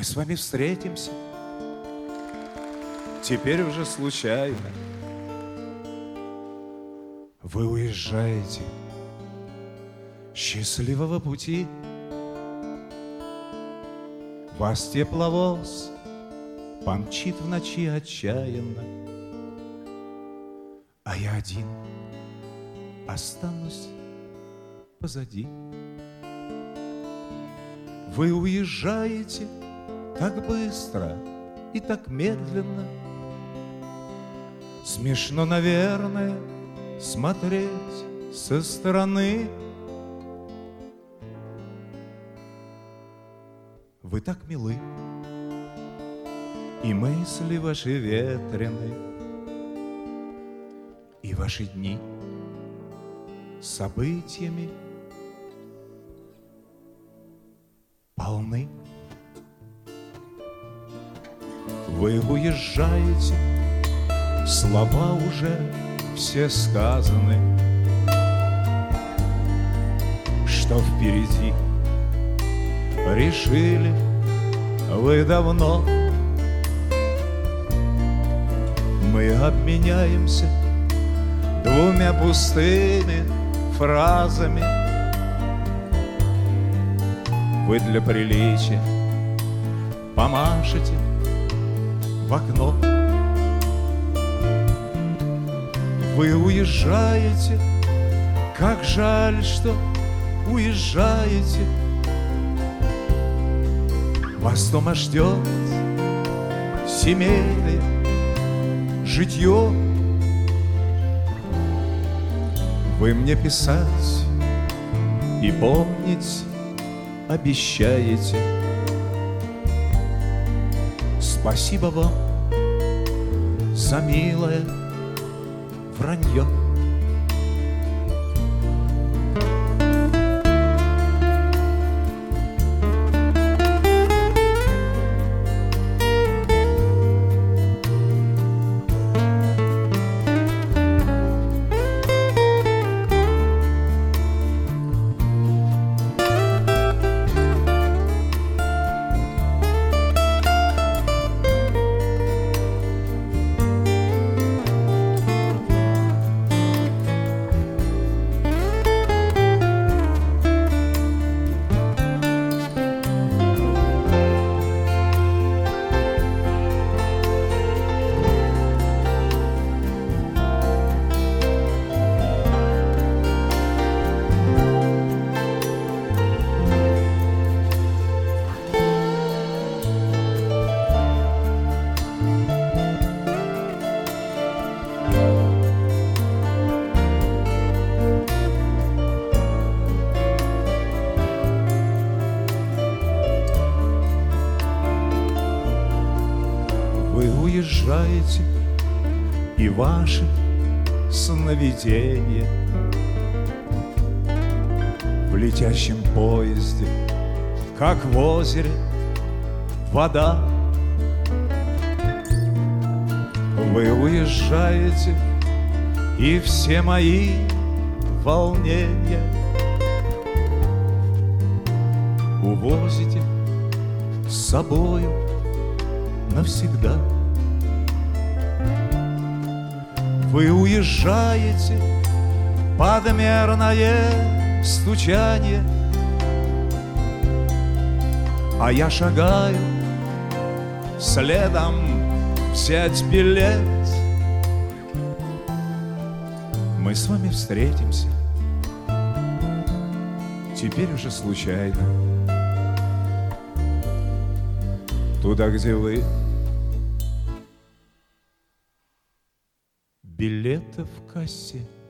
Мы с вами встретимся, теперь уже случайно. Вы уезжаете, счастливого пути. Вас тепловоз помчит в ночи отчаянно, а я один останусь позади. Вы уезжаете так быстро и так медленно. Смешно, наверное, смотреть со стороны. Вы так милы, и мысли ваши ветрены, и ваши дни событиями полны. Вы уезжаете, слова уже все сказаны, что впереди решили вы давно. Мы обменяемся двумя пустыми фразами. Вы для приличия помашете в окно. Вы уезжаете, как жаль, что уезжаете. Вас дома ждет семейное житье. Вы мне писать и помнить обещаете. Спасибо вам за милое вранье. Уезжаете, и ваши сновидения в летящем поезде, как в озере вода. Вы уезжаете, и все мои волнения увозите с собою навсегда. Вы уезжаете под мерное стучание, а я шагаю следом взять билет. Мы с вами встретимся, теперь уже случайно, туда, где вы. Билеты в кассе